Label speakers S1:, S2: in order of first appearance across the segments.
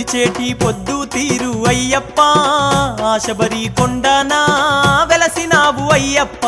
S1: పొడిచేటి పొద్దు తీరు అయ్యప్ప ఆశబరి కొండనా వెలసినావు అయ్యప్ప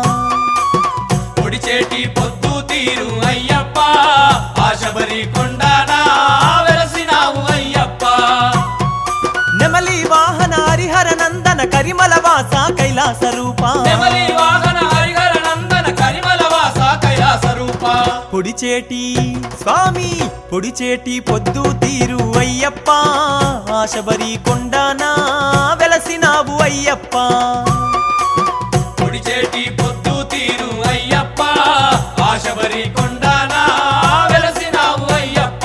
S2: పొడిచేటి పొద్దు తీరు అయ్యప్ప ఆశబరి కొండనా వెలసినావు అయ్యప్ప
S1: నెమలి వాహన హరిహర నందన కరిమల వాస కైలాస రూప
S2: నెమలి వాహన హరిహర నందన కరిమల వాస కైలాస రూప
S1: పొడిచేటి స్వామి పొడిచేటి పొద్దు తీరు అయ్యప్ప ఆశబరి కొండనా వెలసినావు అయ్యప్ప
S2: పొడిచేటి పొద్దు తీరు అయ్యప్ప ఆశబరి కొండనా వెలసినావు అయ్యప్ప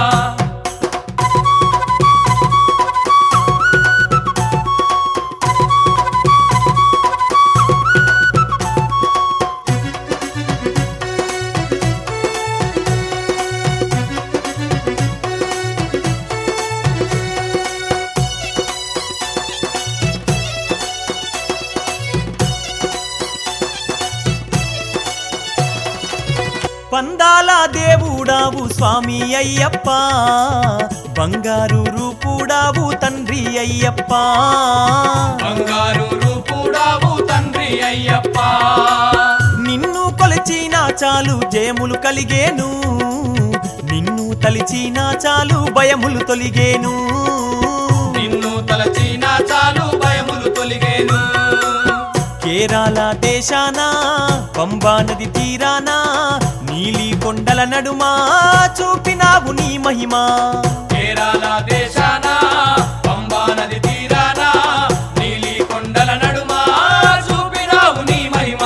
S1: పందాల దేవుడావు స్వామి అయ్యప్ప బంగారు రూపుడావు తండ్రి అయ్యప్ప
S2: బంగారు రూపుడావు తండ్రి అయ్యప్ప
S1: నిన్ను కొలిచిన చాలు జయములు కలిగేను నిన్ను తలిచిన చాలు భయములు తొలిగేను
S2: నిన్ను తలచిన చాలు భయములు తొలిగేను
S1: కేరళ దేశాన పంబా నది తీరాన నీలి కొండల నడుమా చూపినావు నీ మహిమ
S2: కేరళ దేశాన పంబా నది తీరాన నీలి కొండల నడుమా చూపినావు నీ మహిమ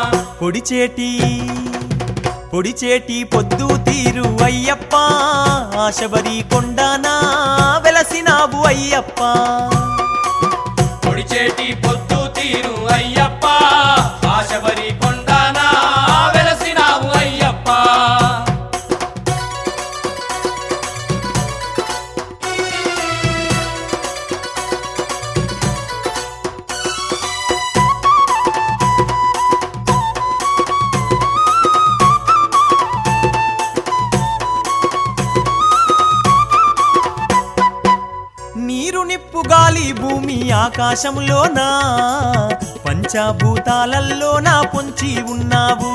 S1: పొడిచేటి పొద్దు తీరు అయ్యప్ప ఆశబరి కొండనా వెలసినావు అయ్యప్ప
S2: పొడిచేటి పొద్దు తీరు అయ్యప్ప ఆశబరి కొండనా వెలసినావు అయ్యప్ప
S1: నీరు నిప్పు గాలి భూమి ఆకాశంలోనా పంచభూతాలల్లోన పొంచి ఉన్నావు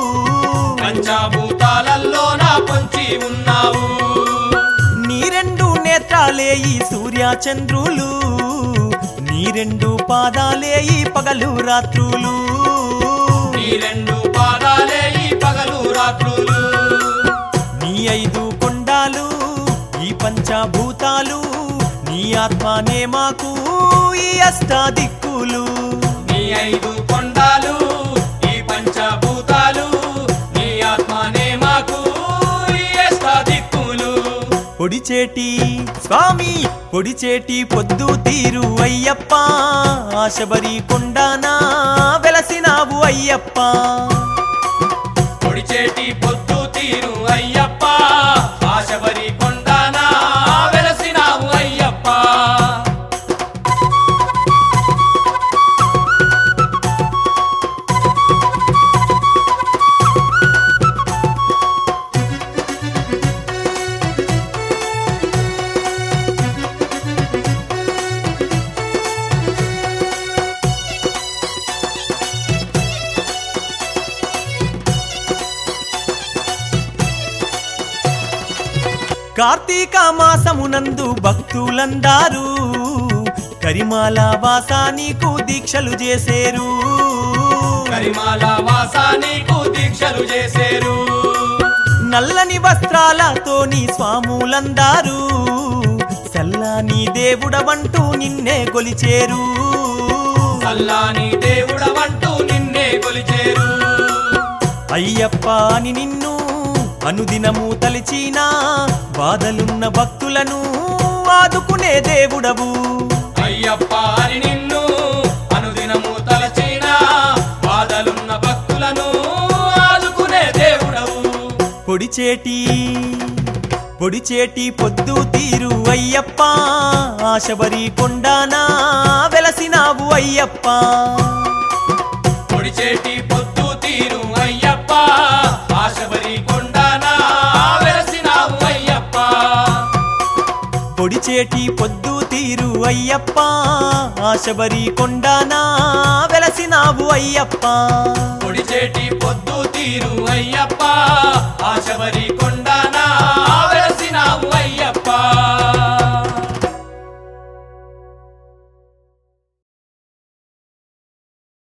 S2: పంచభూతాలల్లోన పొంచి ఉన్నావు
S1: నీ రెండు నేత్రాలే ఈ సూర్య చంద్రులు నీ రెండు పాదాలే ఈ పగలు రాత్రులు
S2: నీ రెండు పాదాలే ఈ పగలు రాత్రులు
S1: నీ ఐదు కొండాలు ఈ పంచభూతాలు నీ ఆత్మనే మాకు ఈ అష్టాదిక్కులు
S2: నీ ఐదు కొండాలు ఈ పంచభూతాలు నీ ఆత్మనే మాకు ఈ అష్టాదిక్కులు
S1: పొడిచేటి స్వామి పొడిచేటి పొద్దు తీరు అయ్యప్ప ఆశబరి కొండనా వెలసినావు అయ్యప్ప
S2: పొడిచేటి పొద్దు తీరు అయ్యప్ప ఆశబరి కొండనా వెలసినావు అయ్యప్ప
S1: కార్తీక మాసమునందు భక్తులందారు కరిమాల వాసా నీకు దీక్షలు చేసేరు
S2: కరిమాల వాస నీకు దీక్షలు చేసేరు
S1: నల్లని వస్త్రాలతో నీ స్వాములందారు సల్లాని దేవుడవంటూ నిన్నే కొలిచేరు
S2: సల్లాని దేవుడవంటూ నిన్నే కొలిచేరు
S1: అయ్యప్ప అని నిన్ను అనుదినము తలిచిన బాధలున్న భక్తులను ఆదుకునే దేవుడవు
S2: అయ్యప్ప అని నిన్ను అనుదినము తలచిన బాధలున్న భక్తులను ఆదుకునే దేవుడవు
S1: పొడిచేటి పొద్దు తీరు అయ్యప్ప ఆశబరి కొండనా వెలసినావు అయ్యప్ప
S2: పొడిచేటి పొద్దు తీరు అయ్యప్ప ఆశబరి కొండనా వెలసినావు అయ్యప్ప
S1: పొడిచేటి పొద్దు తీరు అయ్యప్ప శబరి కొండానా వెలసినావు అయ్యప్ప
S2: పొడిచేటి పొద్దు తీరు అయ్యప్ప శబరి కొండ